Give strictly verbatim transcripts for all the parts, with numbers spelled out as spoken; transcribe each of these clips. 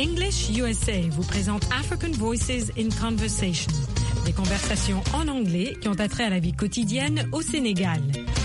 English U S A vous présente African Voices in Conversation, des conversations en anglais qui ont attrait à la vie quotidienne au Sénégal.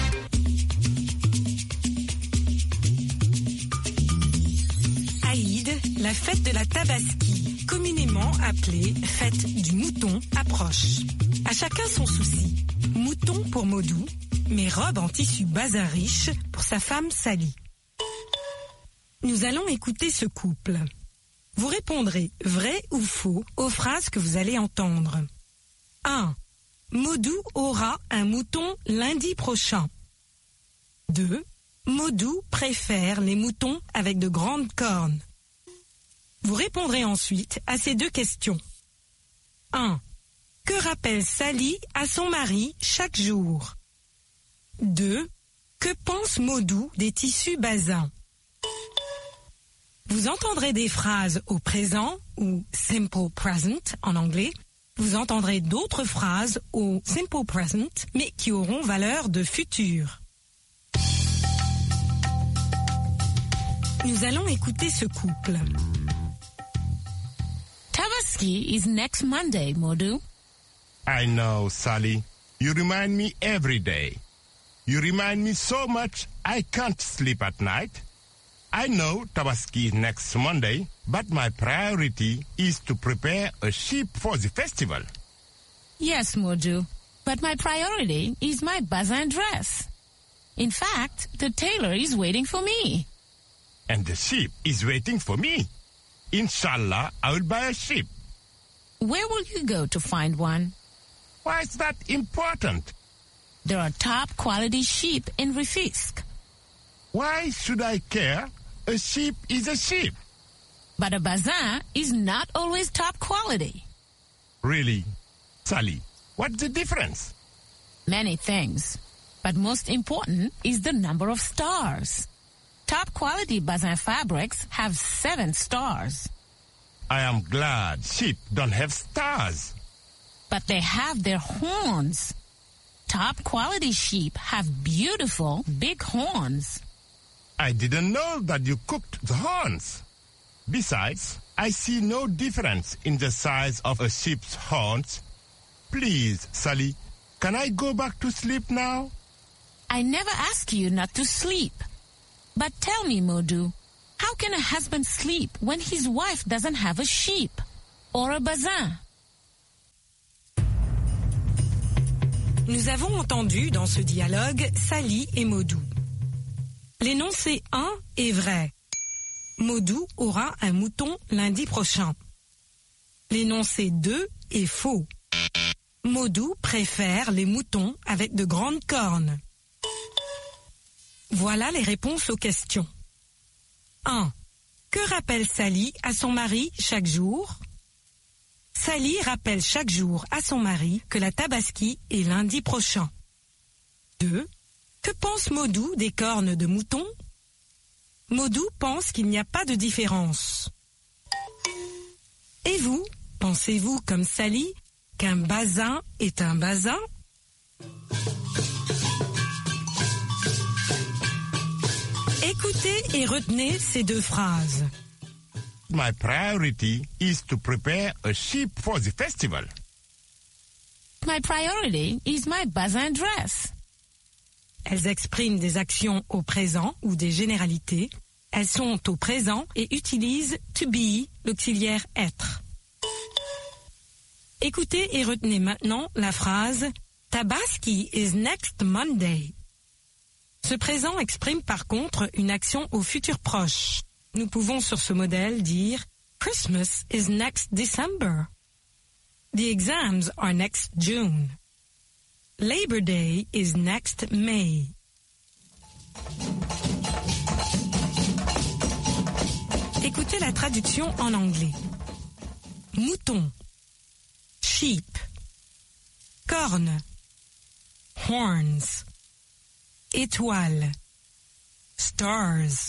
Aïd, la fête de la Tabaski, communément appelée fête du mouton, approche. À chacun son souci. Mouton pour Modou, mais robe en tissu bazin riche pour sa femme Sally. Nous allons écouter ce couple. Vous répondrez vrai ou faux aux phrases que vous allez entendre. un. Modou aura un mouton lundi prochain. deux. Modou préfère les moutons avec de grandes cornes. Vous répondrez ensuite à ces deux questions. un. Que rappelle Sally à son mari chaque jour? deux. Que pense Modou des tissus bazins? Vous entendrez des phrases au présent ou simple present en anglais. Vous entendrez d'autres phrases au simple present mais qui auront valeur de futur. Nous allons écouter ce couple. Tabaski is next Monday, Modou. I know, Sally. You remind me every day. You remind me so much I can't sleep at night. I know Tabaski is next Monday, but my priority is to prepare a sheep for the festival. Yes, Modou, but my priority is my bazin dress. In fact, the tailor is waiting for me. And the sheep is waiting for me. Inshallah, I will buy a sheep. Where will you go to find one? Why is that important? There are top quality sheep in Rufisque. Why should I care? A sheep is a sheep. But a bazin is not always top quality. Really? Sally, what's the difference? Many things. But most important is the number of stars. Top quality bazin fabrics have seven stars. I am glad sheep don't have stars. But they have their horns. Top quality sheep have beautiful big horns. I didn't know that you cooked the horns. Besides, I see no difference in the size of a sheep's horns. Please, Sally, can I go back to sleep now? I never ask you not to sleep. But tell me, Modou, how can a husband sleep when his wife doesn't have a sheep or a bazin? Nous avons entendu dans ce dialogue Sally et Modou. L'énoncé un est vrai. Modou aura un mouton lundi prochain. L'énoncé deux est faux. Modou préfère les moutons avec de grandes cornes. Voilà les réponses aux questions. un. Que rappelle Sally à son mari chaque jour? Sally rappelle chaque jour à son mari que la Tabaski est lundi prochain. deux. Que pense Modou des cornes de mouton? Modou pense qu'il n'y a pas de différence. Et vous, pensez-vous comme Sally qu'un bazin est un bazin? Écoutez et retenez ces deux phrases. My priority is to prepare a sheep for the festival. My priority is my bazin dress. Elles expriment des actions au présent ou des généralités. Elles sont au présent et utilisent to be, l'auxiliaire être. Écoutez et retenez maintenant la phrase Tabaski is next Monday. Ce présent exprime par contre une action au futur proche. Nous pouvons sur ce modèle dire Christmas is next December. The exams are next June. Labor Day is next May. Écoutez la traduction en anglais. Mouton, sheep, cornes, horns, étoile, stars.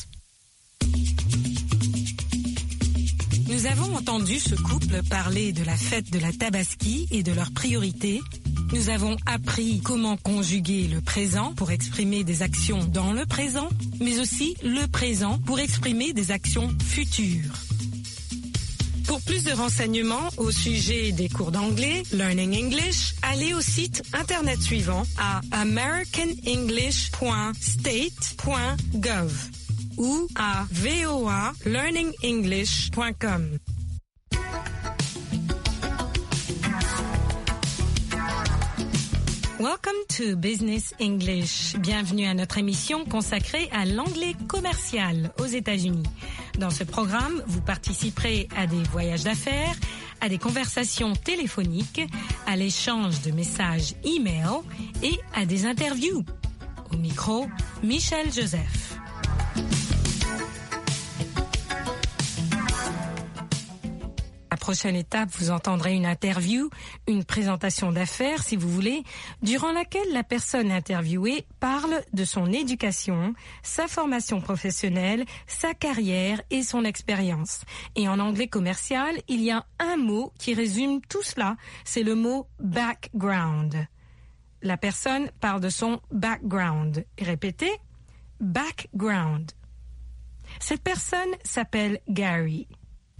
Nous avons entendu ce couple parler de la fête de la Tabaski et de leurs priorités. Nous avons appris comment conjuguer le présent pour exprimer des actions dans le présent, mais aussi le présent pour exprimer des actions futures. Pour plus de renseignements au sujet des cours d'anglais, Learning English, allez au site internet suivant à american english point state point gov ou à v o a learning english point com. Welcome to Business English. Bienvenue à notre émission consacrée à l'anglais commercial aux États-Unis. Dans ce programme, vous participerez à des voyages d'affaires, à des conversations téléphoniques, à l'échange de messages e-mail et à des interviews. Au micro, Michel Joseph. La prochaine étape, vous entendrez une interview, une présentation d'affaires, si vous voulez, durant laquelle la personne interviewée parle de son éducation, sa formation professionnelle, sa carrière et son expérience. Et en anglais commercial, il y a un mot qui résume tout cela, c'est le mot background. La personne parle de son background. Répétez, background. Cette personne s'appelle Gary.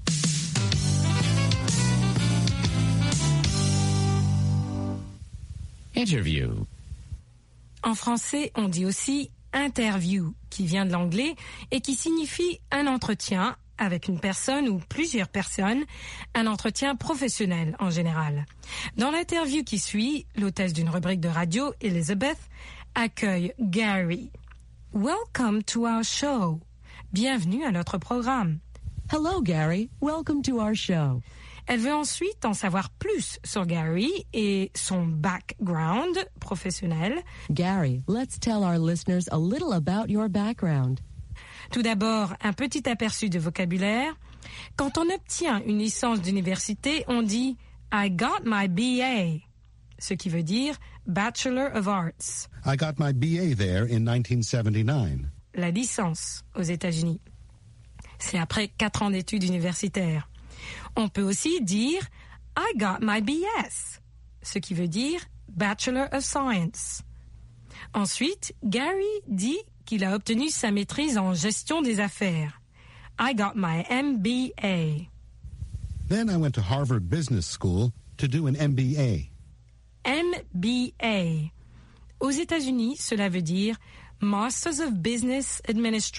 Interview. En français, on dit aussi interview, qui vient de l'anglais et qui signifie un entretien avec une personne ou plusieurs personnes, un entretien professionnel en général. Dans l'interview qui suit, l'hôtesse d'une rubrique de radio, Elizabeth, accueille Gary. Welcome to our show. Bienvenue à notre programme. Hello, Gary. Welcome to our show. Elle veut ensuite en savoir plus sur Gary et son background professionnel. Gary, let's tell our listeners a little about your background. Tout d'abord, un petit aperçu de vocabulaire. Quand on obtient une licence d'université, on dit « I got my B A », ce qui veut dire « Bachelor of Arts ». I got my B A there in nineteen seventy-nine. La licence aux États-Unis. C'est après quatre ans d'études universitaires. On peut aussi dire « I got my B S », ce qui veut dire « Bachelor of Science ». Ensuite, Gary dit qu'il a obtenu sa maîtrise en gestion des affaires. « I got my M B A ». Then I went to Harvard Business School to do an M B A. M B A. Aux États-Unis, cela veut dire « Masters of Business Administration ».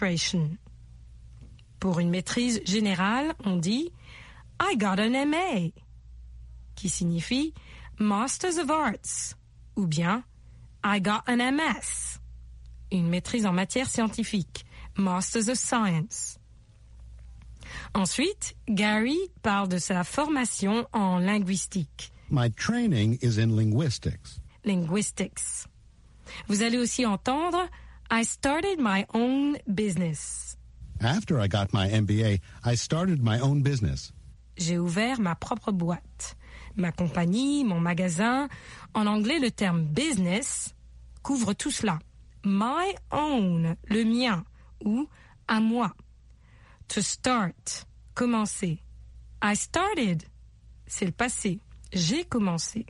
Pour une maîtrise générale, on dit « I got an M A », qui signifie Masters of Arts, ou bien I got an M S, une maîtrise en matière scientifique, Masters of Science. Ensuite, Gary parle de sa formation en linguistique. My training is in linguistics. Linguistics. Vous allez aussi entendre I started my own business. After I got my M B A, I started my own business. J'ai ouvert ma propre boîte, ma compagnie, mon magasin. En anglais, le terme business couvre tout cela. My own, le mien, ou à moi. To start, commencer. I started, c'est le passé. J'ai commencé.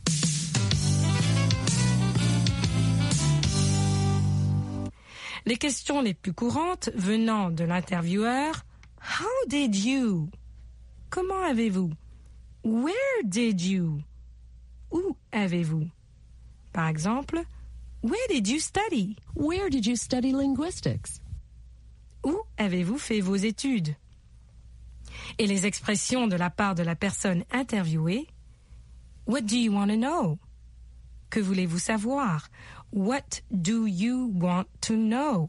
Les questions les plus courantes venant de l'intervieweur, How did you? Comment avez-vous? Where did you? Où avez-vous? Par exemple, Where did you study? Where did you study linguistics? Où avez-vous fait vos études? Et les expressions de la part de la personne interviewée, What do you want to know? Que voulez-vous savoir? What do you want to know?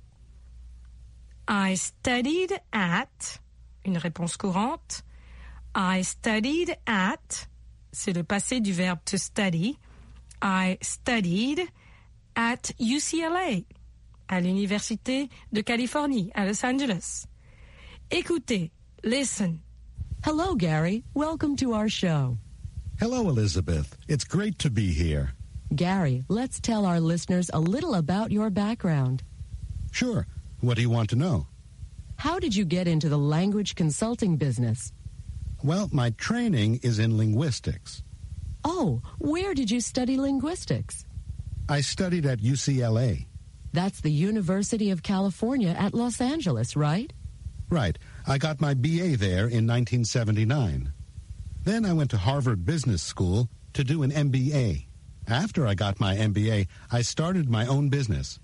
I studied at, une réponse courante. I studied at, c'est le passé du verbe to study. I studied at U C L A, à l'Université de Californie, à Los Angeles. Écoutez, listen. Hello, Gary. Welcome to our show. Hello, Elizabeth. It's great to be here. Gary, let's tell our listeners a little about your background. Sure. What do you want to know? How did you get into the language consulting business? Well, my training is in linguistics. Oh, where did you study linguistics? I studied at U C L A. That's the University of California at Los Angeles, right? Right. I got my B A there in nineteen seventy-nine. Then I went to Harvard Business School to do an M B A. After I got my M B A, I started my own business.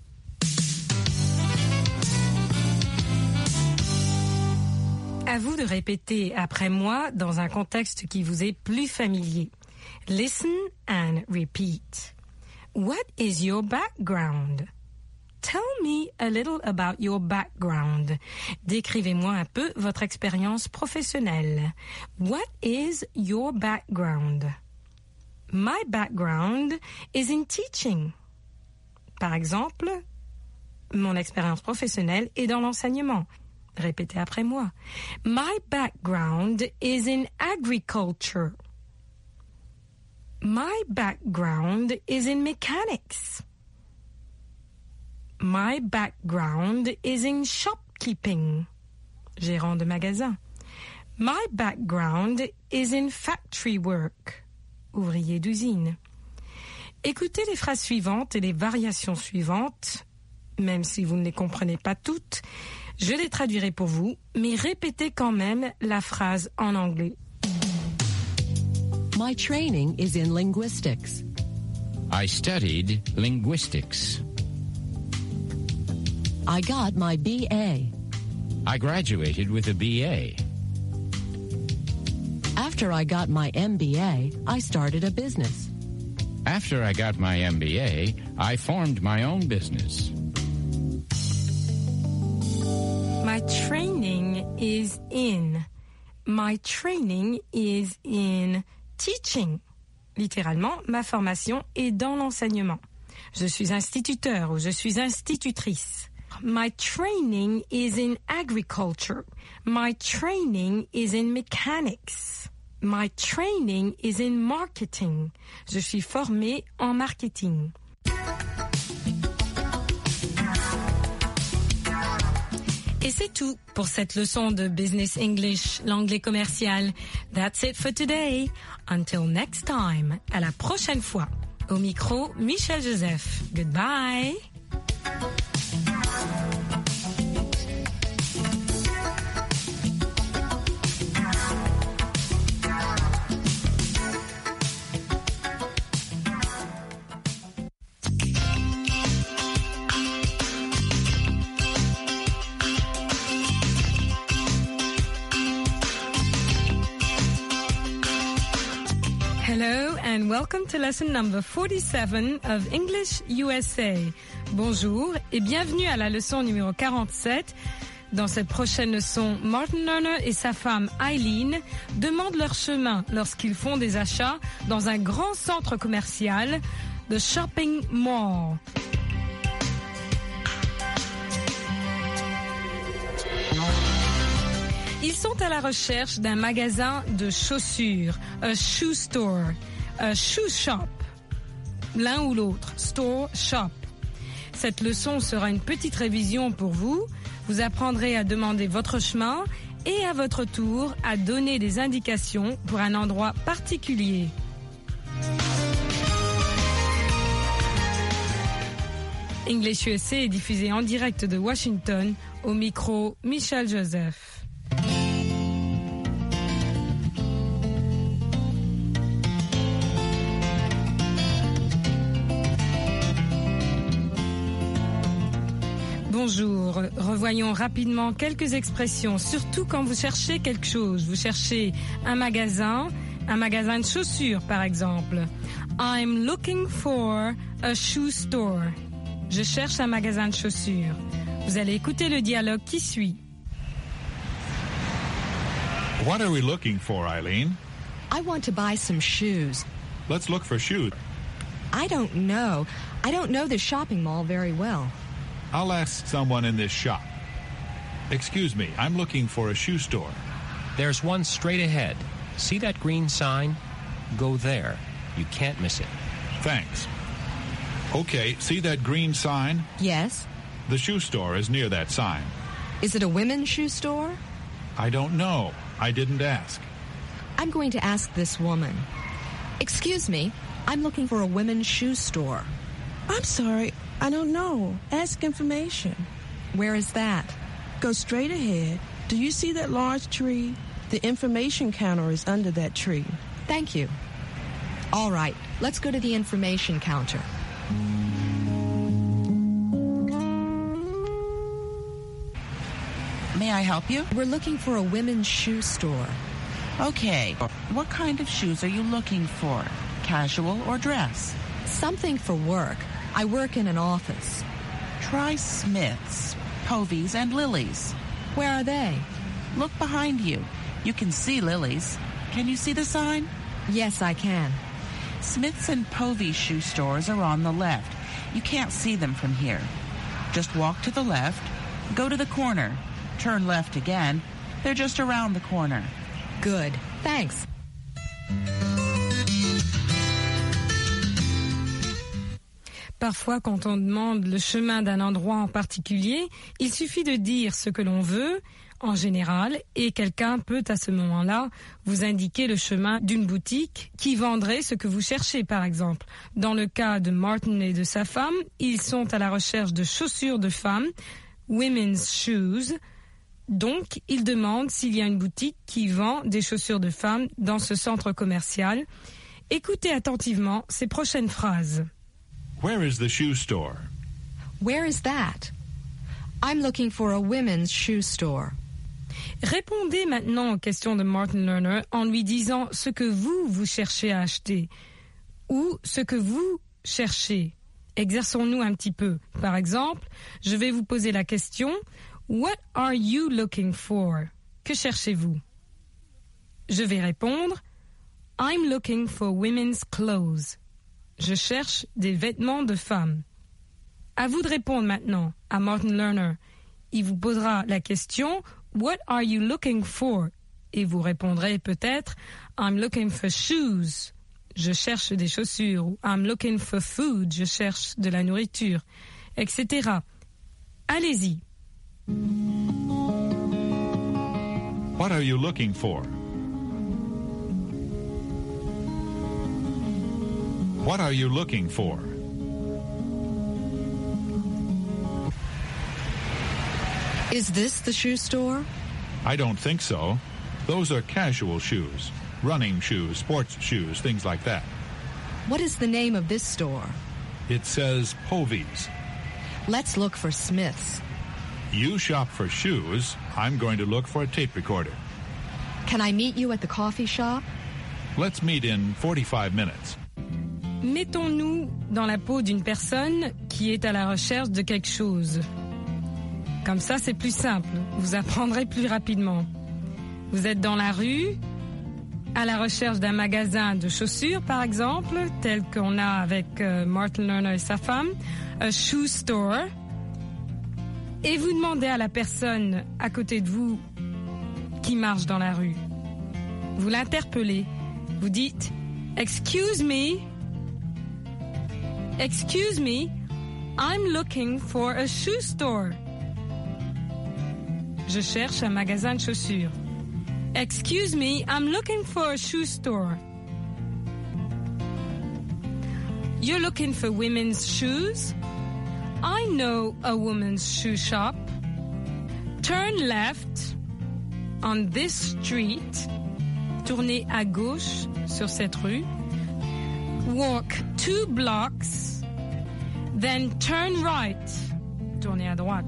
À vous de répéter après moi dans un contexte qui vous est plus familier. Listen and repeat. What is your background? Tell me a little about your background. Décrivez-moi un peu votre expérience professionnelle. What is your background? My background is in teaching. Par exemple, mon expérience professionnelle est dans l'enseignement. Répétez après moi. My background is in agriculture. My background is in mechanics. My background is in shopkeeping. Gérant de magasin. My background is in factory work. Ouvrier d'usine. Écoutez les phrases suivantes et les variations suivantes, même si vous ne les comprenez pas toutes. Je les traduirai pour vous, mais répétez quand même la phrase en anglais. My training is in linguistics. I studied linguistics. I got my B A. I graduated with a B A. After I got my M B A, I started a business. After I got my M B A, I formed my own business. My training is in. My training is in teaching. Littéralement, ma formation est dans l'enseignement. Je suis instituteur ou je suis institutrice. My training is in agriculture. My training is in mechanics. My training is in marketing. Je suis formée en marketing. Et c'est tout pour cette leçon de Business English, l'anglais commercial. That's it for today. Until next time. À la prochaine fois. Au micro, Michel Joseph. Goodbye. Hello and welcome to lesson number forty-seven of English U S A. Bonjour et bienvenue à la leçon numéro quarante-sept. Dans cette prochaine leçon, Martin Lerner et sa femme Eileen demandent leur chemin lorsqu'ils font des achats dans un grand centre commercial, the shopping mall. Ils sont à la recherche d'un magasin de chaussures, a shoe store, a shoe shop, l'un ou l'autre, store, shop. Cette leçon sera une petite révision pour vous. Vous apprendrez à demander votre chemin et à votre tour à donner des indications pour un endroit particulier. English U S A est diffusé en direct de Washington, au micro Michel Joseph. Bonjour, revoyons rapidement quelques expressions, surtout quand vous cherchez quelque chose. Vous cherchez un magasin, un magasin de chaussures par exemple. I'm looking for a shoe store. Je cherche un magasin de chaussures. Vous allez écouter le dialogue qui suit. What are we looking for, Eileen? I want to buy some shoes. Let's look for shoes. I don't know. I don't know the shopping mall very well. I'll ask someone in this shop. Excuse me, I'm looking for a shoe store. There's one straight ahead. See that green sign? Go there. You can't miss it. Thanks. Okay, see that green sign? Yes. The shoe store is near that sign. Is it a women's shoe store? I don't know. I didn't ask. I'm going to ask this woman. Excuse me, I'm looking for a women's shoe store. I'm sorry, I don't know. Ask information. Where is that? Go straight ahead. Do you see that large tree? The information counter is under that tree. Thank you. All right, let's go to the information counter. May I help you? We're looking for a women's shoe store. Okay. What kind of shoes are you looking for? Casual or dress? Something for work. I work in an office. Try Smith's, Povey's, and Lily's. Where are they? Look behind you. You can see Lily's. Can you see the sign? Yes, I can. Smith's and Povey's shoe stores are on the left. You can't see them from here. Just walk to the left, go to the corner, turn left again. They're just around the corner. Good. Thanks. Parfois, quand on demande le chemin d'un endroit en particulier, il suffit de dire ce que l'on veut, en général, et quelqu'un peut à ce moment-là vous indiquer le chemin d'une boutique qui vendrait ce que vous cherchez, par exemple. Dans le cas de Martin et de sa femme, ils sont à la recherche de chaussures de femmes, women's shoes. Donc, ils demandent s'il y a une boutique qui vend des chaussures de femmes dans ce centre commercial. Écoutez attentivement ces prochaines phrases. Where is the shoe store? Where is that? I'm looking for a women's shoe store. Répondez maintenant aux questions de Martin Lerner en lui disant ce que vous, vous cherchez à acheter ou ce que vous cherchez. Exerçons-nous un petit peu. Par exemple, je vais vous poser la question « What are you looking for ?» Que cherchez-vous? Je vais répondre « I'm looking for women's clothes » Je cherche des vêtements de femmes. À vous de répondre maintenant à Martin Lerner. Il vous posera la question « What are you looking for ?» Et vous répondrez peut-être « I'm looking for shoes » Je cherche des chaussures. Ou « I'm looking for food » Je cherche de la nourriture, et cetera. Allez-y. What are you looking for? What are you looking for? Is this the shoe store? I don't think so. Those are casual shoes. Running shoes, sports shoes, things like that. What is the name of this store? It says Povey's. Let's look for Smith's. You shop for shoes. I'm going to look for a tape recorder. Can I meet you at the coffee shop? Let's meet in forty-five minutes. Mettons-nous dans la peau d'une personne qui est à la recherche de quelque chose. Comme ça, c'est plus simple. Vous apprendrez plus rapidement. Vous êtes dans la rue, à la recherche d'un magasin de chaussures, par exemple, tel qu'on a avec euh, Martin Lerner et sa femme, a shoe store, et vous demandez à la personne à côté de vous qui marche dans la rue. Vous l'interpellez. Vous dites « Excuse me ». Excuse me, I'm looking for a shoe store. Je cherche un magasin de chaussures. Excuse me, I'm looking for a shoe store. You're looking for women's shoes? I know a woman's shoe shop. Turn left on this street. Tournez à gauche sur cette rue. Walk two blocks, then turn right. Tournez à droite.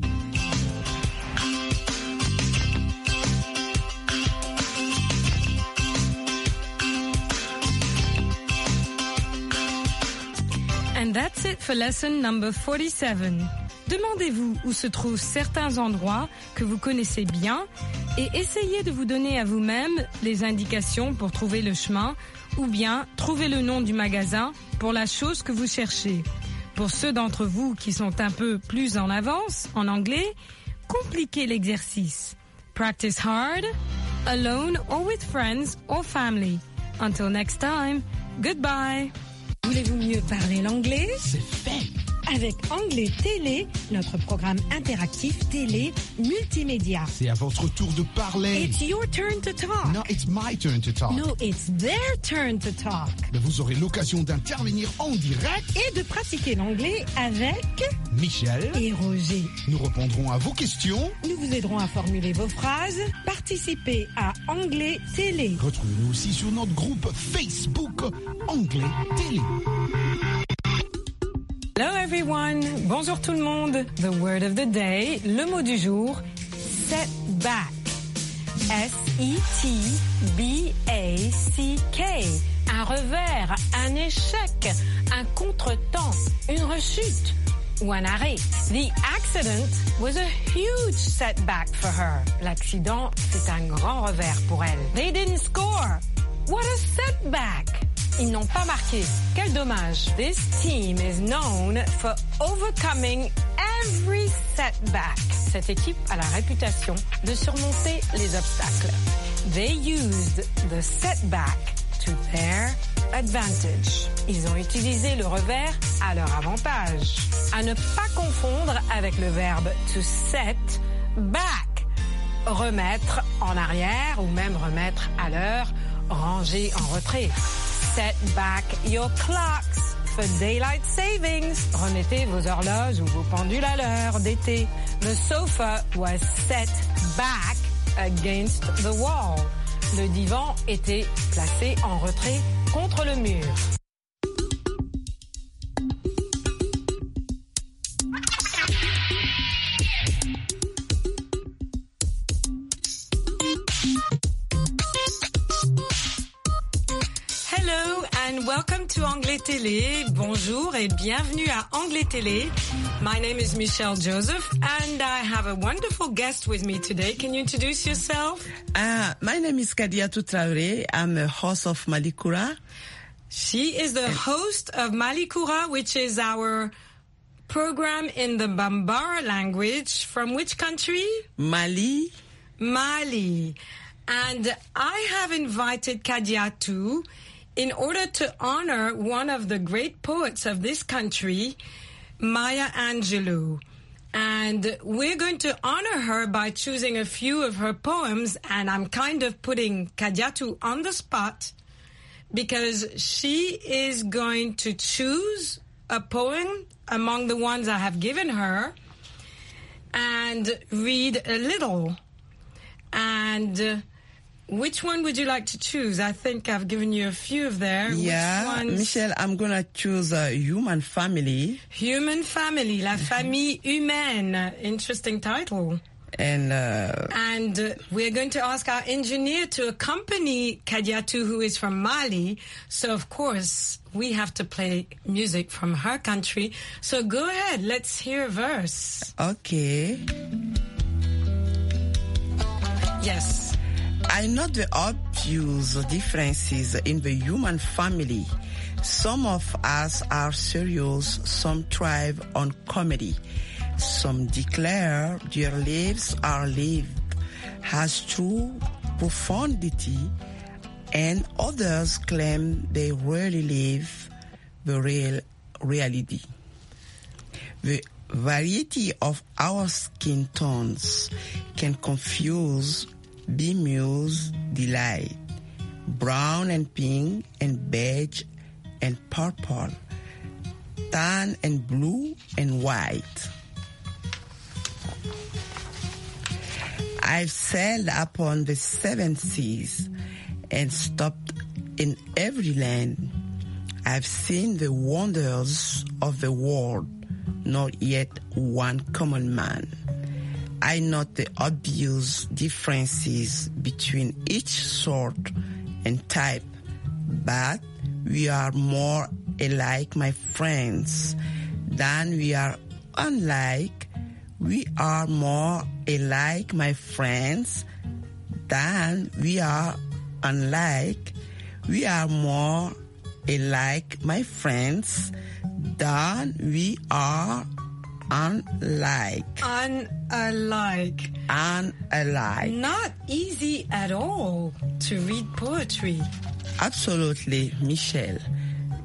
And that's it for lesson number forty-seven. Demandez-vous où se trouvent certains endroits que vous connaissez bien et essayez de vous donner à vous-même les indications pour trouver le chemin ou bien trouver le nom du magasin pour la chose que vous cherchez. Pour ceux d'entre vous qui sont un peu plus en avance en anglais, compliquez l'exercice. Practice hard, alone or with friends or family. Until next time, goodbye. Voulez-vous mieux parler l'anglais? C'est fait. avec Anglais Télé, notre programme interactif télé multimédia. C'est à votre tour de parler. It's your turn to talk. No, it's my turn to talk. No, it's their turn to talk. Mais vous aurez l'occasion d'intervenir en direct et de pratiquer l'anglais avec Michel et Roger. Nous répondrons à vos questions. Nous vous aiderons à formuler vos phrases. Participez à Anglais Télé. Retrouvez-nous aussi sur notre groupe Facebook Anglais Télé. Hello everyone. Bonjour tout le monde. The word of the day, le mot du jour, set back. S E T B A C K. Un revers, un échec, un contretemps, une rechute ou un arrêt. The accident was a huge setback for her. L'accident fut un grand revers pour elle. They didn't score. What a setback. Ils n'ont pas marqué. Quel dommage. This team is known for overcoming every setback. Cette équipe a la réputation de surmonter les obstacles. They used the setback to their advantage. Ils ont utilisé le revers à leur avantage. À ne pas confondre avec le verbe to set back. Remettre en arrière ou même remettre à l'heure, ranger en retrait. Set back your clocks for daylight savings. Remettez vos horloges ou vos pendules à l'heure d'été. The sofa was set back against the wall. Le divan était placé en retrait contre le mur. Hello and welcome to Anglais Télé. Bonjour et bienvenue à Anglais Télé. My name is Michelle Joseph and I have a wonderful guest with me today. Can you introduce yourself? Uh, my name is Kadiatou Traoré. I'm a host of Malikura. She is the host of Malikura, which is our program in the Bambara language. From which country? Mali. Mali. And I have invited Kadiatou in order to honor one of the great poets of this country, Maya Angelou. And we're going to honor her by choosing a few of her poems, and I'm kind of putting Kadiatou on the spot because she is going to choose a poem among the ones I have given her and read a little. And uh, which one would you like to choose? I think I've given you a few of there. Yeah, Michelle, I'm going to choose a human family. Human family, la famille humaine. Interesting title. And uh, and uh, we're going to ask our engineer to accompany Kadiatou, who is from Mali. So, of course, we have to play music from her country. So go ahead, let's hear a verse. Okay. Yes. I know the obvious differences in the human family. Some of us are serious, some thrive on comedy. Some declare their lives are lived as true profundity, and others claim they really live the real reality. The variety of our skin tones can confuse, bemuse, delight. Brown and pink and beige and purple, tan and blue and white. I've sailed upon the seven seas and stopped in every land. I've seen the wonders of the world, not yet one common man. I note the obvious differences between each sort and type, but we are more alike, my friends, than we are unlike. We are more alike, my friends, than we are unlike. We are more alike, my friends, than we are unlike. Unalike. Unalike. Not easy at all to read poetry. Absolutely, Michelle.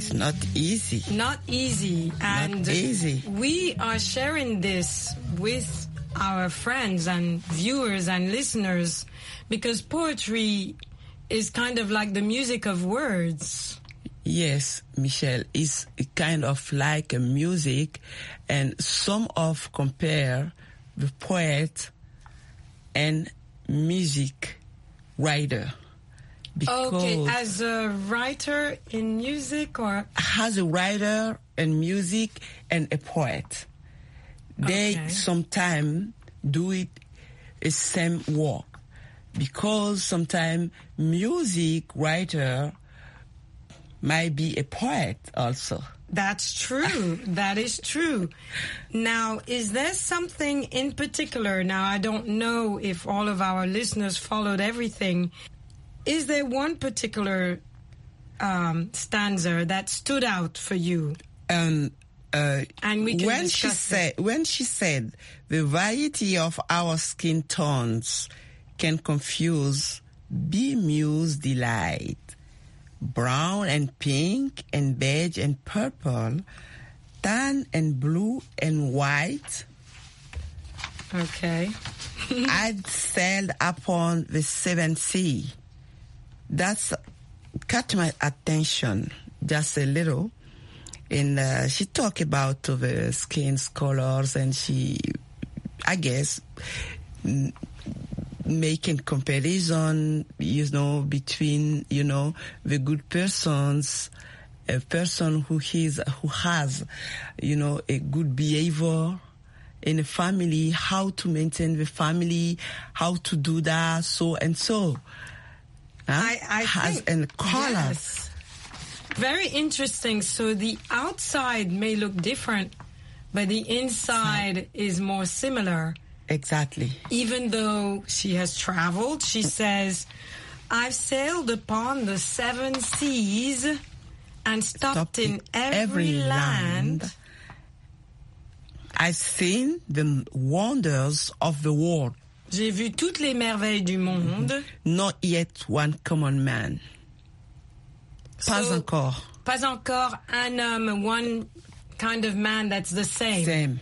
It's not easy. Not easy. And Not easy. we are sharing this with our friends and viewers and listeners because poetry is kind of like the music of words. Yes, Michelle, it's kind of like a music, and some of compare the poet and music writer. Because Okay, as a writer in music or? As a writer and music and a poet. They Okay. sometimes do it the same work. Because sometimes music writer might be a poet also. That's true. That is true. Now, is there something in particular? Now, I don't know if all of our listeners followed everything. Is there one particular um, stanza that stood out for you? Um, uh, And we can when she discuss said, when she said, the variety of our skin tones can confuse, bemused delight. Brown and pink and beige and purple, tan and blue and white. Okay. I'd sailed upon the seventh sea. That's caught my attention just a little. And uh, she talked about uh, the skin's colors, and she, I guess, m- making comparison, you know, between, you know, the good persons, a person who is, who has, you know, a good behavior in a family, how to maintain the family, how to do that, so and so. Huh? I, I has think, and color. yes. Very interesting. So the outside may look different, but the inside is more similar. Exactly. Even though she has traveled, she says, I've sailed upon the seven seas and stopped, Stopped in in every, every land. land. I've seen the wonders of the world. J'ai vu toutes les merveilles du monde. Not yet one common man. Pas So, encore. Pas encore un homme, one kind of man that's the same. Same.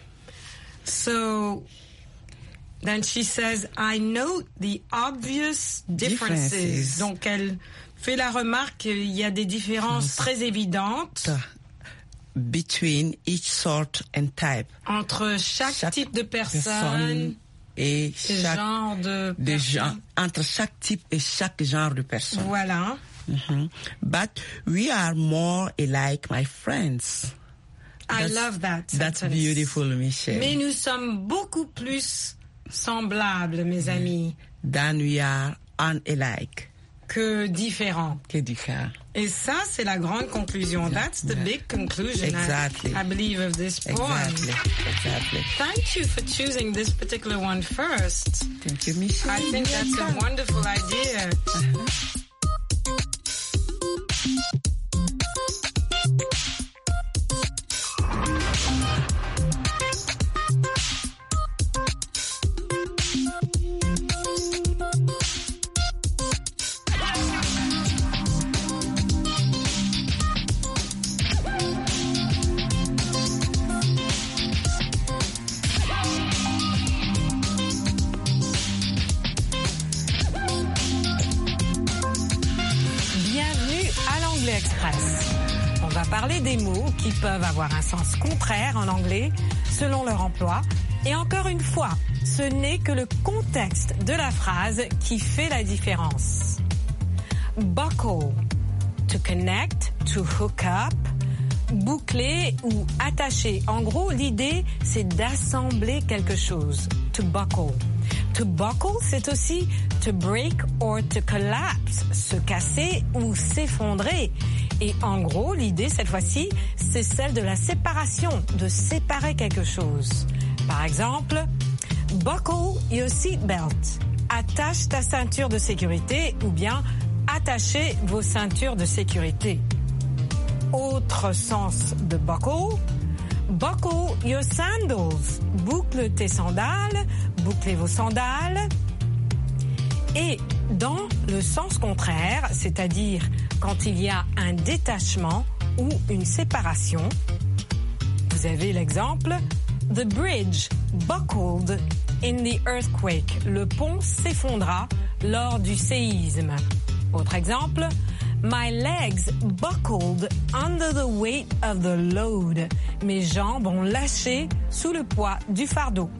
So then she says, I note the obvious differences. Differences. Donc elle fait la remarque qu'il y a des différences très évidentes Between each sort and type. entre chaque, Chaque type de personne personne et et chaque genre de de personne. gens, entre chaque type et chaque genre de personne. Voilà. Mhm. But we are more alike, my friends. I That's- love that That's sentence. beautiful, Michelle. Mais nous sommes beaucoup plus semblables, mes amis, Than we are unalike. que différents. Que différent. Et ça, c'est la grande conclusion. That's the big conclusion, Exactly. I, I believe, of this poem. Exactly. Exactly. Thank you for choosing this particular one first. Thank you, Michelle. I think that's a wonderful idea. Bienvenue à l'Anglais Express. On va parler des mots qui peuvent avoir un sens contraire en anglais selon leur emploi. Et encore une fois, ce n'est que le contexte de la phrase qui fait la différence. Buckle, to connect, to hook up, boucler ou attacher. En gros, l'idée, c'est d'assembler quelque chose. To buckle. To buckle, c'est aussi to break or to collapse, se casser ou s'effondrer. Et en gros, l'idée, cette fois-ci, c'est celle de la séparation, de séparer quelque chose. Par exemple, buckle your seatbelt. Attache ta ceinture de sécurité ou bien attachez vos ceintures de sécurité. Autre sens de buckle, buckle your sandals. Boucle tes sandales, bouclez vos sandales. Et dans le sens contraire, c'est-à-dire quand il y a un détachement ou une séparation. Vous avez l'exemple The bridge buckled in the earthquake. Le pont s'effondra lors du séisme. Autre exemple, My legs buckled under the weight of the load. Mes jambes ont lâché sous le poids du fardeau.